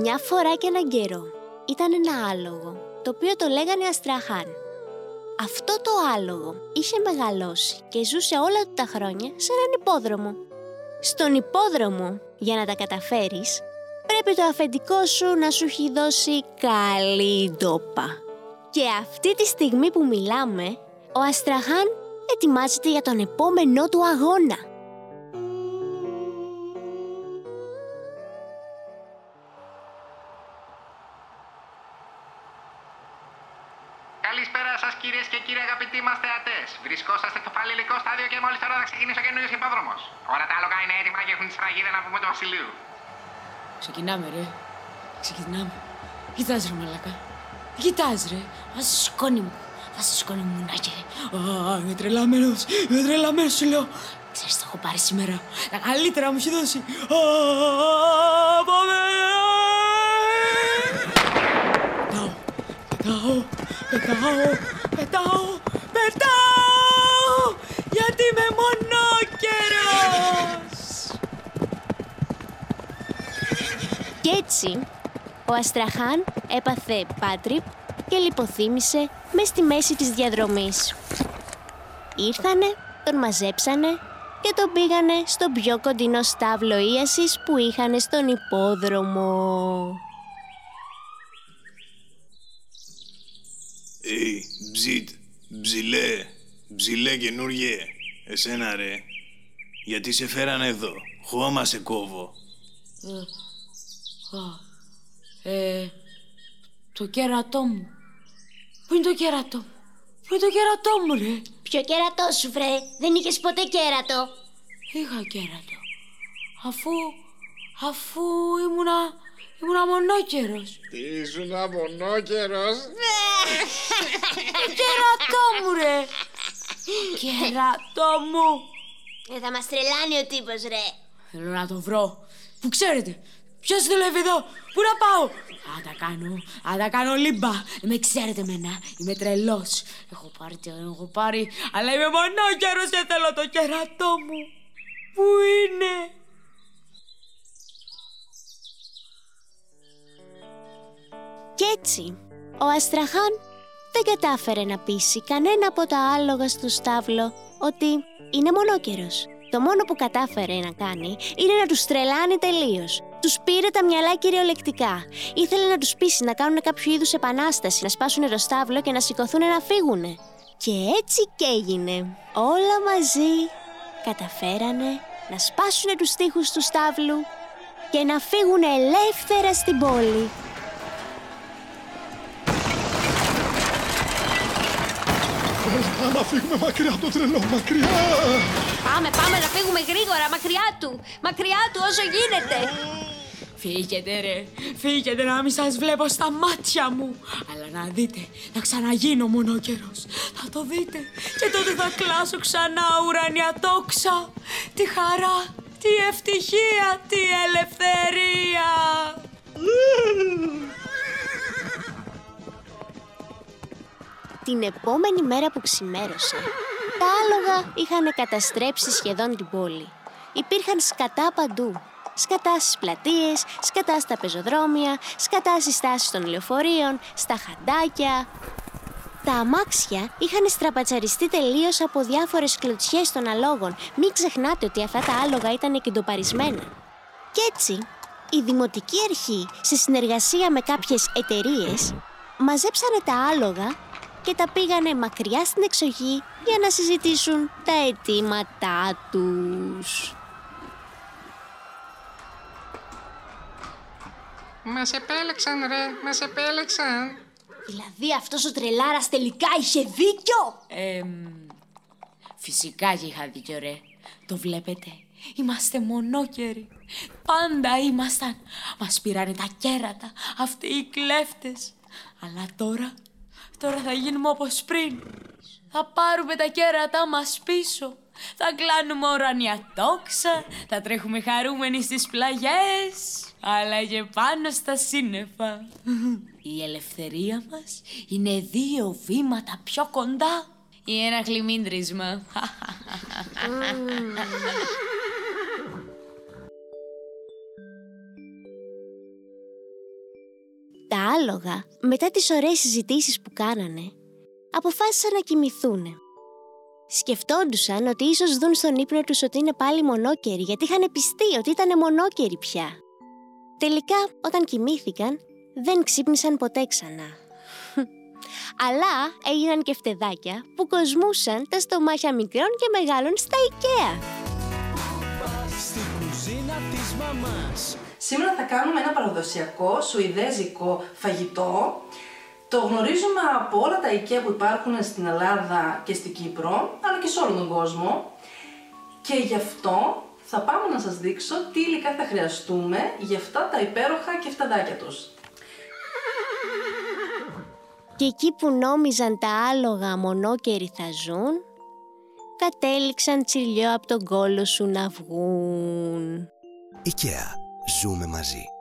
Μια φορά και έναν καιρό ήταν ένα άλογο, το οποίο το λέγανε Αστραχάν. Αυτό το άλογο είχε μεγαλώσει και ζούσε όλα του τα χρόνια σε έναν υπόδρομο. Στον υπόδρομο, για να τα καταφέρεις, πρέπει το αφεντικό σου να σου έχει δώσει καλή ντόπα. Και αυτή τη στιγμή που μιλάμε, ο Αστραχάν ετοιμάζεται για τον επόμενό του αγώνα. Καλησπέρα σας κυρίες και κύριοι αγαπητοί μας θεατές. Βρισκόσαστε στο φαλιλικό στάδιο και μόλις τώρα θα ξεκινήσει ο καινούριος υπόδρομος. Όλα τα άλογα είναι έτοιμα και έχουν τη σφραγίδα να πούμε του βασιλείου. Ξεκινάμε ρε. Ξεκινάμε. Κοιτάς ρε μαλάκα. Κοιτάς ρε. Βάζε σκόνη μου. Βάζε σκόνη μου μουνάκι ρε. Είμαι τρελαμένος. Είμαι τρελαμένος σου λέω. Ξέρεις το έχω πάρει σήμερα. Τα καλύτερα μου έχει δώσει. Πάμε. Πετάω, γιατί είμαι μονόκερος. Κι έτσι, ο Αστραχάν έπαθε bad trip και λιποθύμησε μες στη μέση της διαδρομής. Ήρθανε, τον μαζέψανε και τον πήγανε στον πιο κοντινό στάβλο ίασης που είχανε στον υπόδρομο. Μπζιλέ καινούριε, εσένα ρε. Γιατί σε φέρανε εδώ, χώμα σε κόβω. Το κέρατό μου. Πού είναι το κέρατό μου? Πού είναι το κέρατό μου ρε? Ποιο κέρατό σου βρε, δεν είχες ποτέ κέρατο? Είχα κέρατο. Αφού ήμουνα μονόκερος. Τι ήσουνα μονόκερος? Κέρατό μου ρε. Κέρατό μου. Θα μας τρελάνει ο τύπος ρε. Θέλω να το βρω. Πού ξέρετε? Ποιος δουλεύει εδώ? Πού να πάω? Αν τα κάνω λίμπα. Με ξέρετε εμένα. Είμαι τρελός. Έχω πάρει. Αλλά είμαι μονόκερος και θέλω το κέρατό μου. Πού είναι? Κι έτσι, ο Αστραχάν δεν κατάφερε να πείσει κανένα από τα άλογα στο στάβλο ότι είναι μονόκερος. Το μόνο που κατάφερε να κάνει είναι να τους τρελάνει τελείως. Τους πήρε τα μυαλά κυριολεκτικά. Ήθελε να τους πείσει να κάνουν κάποιο είδους επανάσταση, να σπάσουν το στάβλο και να σηκωθούν να φύγουνε. Και έτσι κι έγινε. Όλα μαζί καταφέρανε να σπάσουν τους τοίχους του στάβλου και να φύγουν ελεύθερα στην πόλη. Να φύγουμε μακριά από το τρελό, μακριά! Πάμε να φύγουμε γρήγορα, μακριά του όσο γίνεται. Φύγετε να μην σας βλέπω στα μάτια μου. Αλλά να δείτε, θα ξαναγίνω μονόκερος. Θα το δείτε και τότε θα κλάσω ξανά ουρανιά τόξα. Τη χαρά, τη ευτυχία, τη ελευθερία. Την επόμενη μέρα που ξημέρωσε, τα άλογα είχαν καταστρέψει σχεδόν την πόλη. Υπήρχαν σκατά παντού. Σκατά στις πλατείες, σκατά στα πεζοδρόμια, σκατά στις στάσεις των λεωφορείων, στα χαντάκια. Τα αμάξια είχαν στραπατσαριστεί τελείως από διάφορες κλωτσιές των αλόγων. Μην ξεχνάτε ότι αυτά τα άλογα ήταν κεντοπαρισμένα. Κι έτσι, η Δημοτική Αρχή, σε συνεργασία με κάποιες εταιρείες, μαζέψανε τα άλογα και τα πήγανε μακριά στην εξοχή για να συζητήσουν τα αιτήματά τους. Μας επέλεξαν ρε, μας επέλεξαν. Δηλαδή αυτός ο τρελάρας τελικά είχε δίκιο? Φυσικά και είχα δίκιο ρε. Το βλέπετε, είμαστε μονόκεροι. Πάντα ήμασταν. Μας πήρανε τα κέρατα, αυτοί οι κλέφτες. Αλλά τώρα θα γίνουμε όπως πριν. Θα πάρουμε τα κέρατά μας πίσω. Θα κλάνουμε ουρανιά τόξα. Θα τρέχουμε χαρούμενοι στις πλαγιές. Αλλά και πάνω στα σύννεφα. Η ελευθερία μας είναι 2 βήματα πιο κοντά. Ή ένα χλιμίντρισμα. άλογα, μετά τις ωραίες συζητήσεις που κάνανε, αποφάσισαν να κοιμηθούνε. Σκεφτόντουσαν ότι ίσως δουν στον ύπνο τους ότι είναι πάλι μονόκεροι, γιατί είχαν πιστεί ότι ήταν μονόκεροι πια. Τελικά, όταν κοιμήθηκαν, δεν ξύπνησαν ποτέ ξανά. Αλλά έγιναν και φτεδάκια που κοσμούσαν τα στομάχια μικρών και μεγάλων στα IKEA. Στη κουζίνα της μαμάς. Σήμερα θα κάνουμε ένα παραδοσιακό σουηδέζικο φαγητό. Το γνωρίζουμε από όλα τα IKEA που υπάρχουν στην Ελλάδα και στην Κύπρο, αλλά και σε όλο τον κόσμο. Και γι' αυτό θα πάμε να σας δείξω τι υλικά θα χρειαστούμε για αυτά τα υπέροχα κεφτεδάκια τους. Και εκεί που νόμιζαν τα άλογα μονόκεροι θα ζουν, κατέληξαν τσιλιό από τον κόλο σου να βγουν. IKEA. Ζούμε μαζί.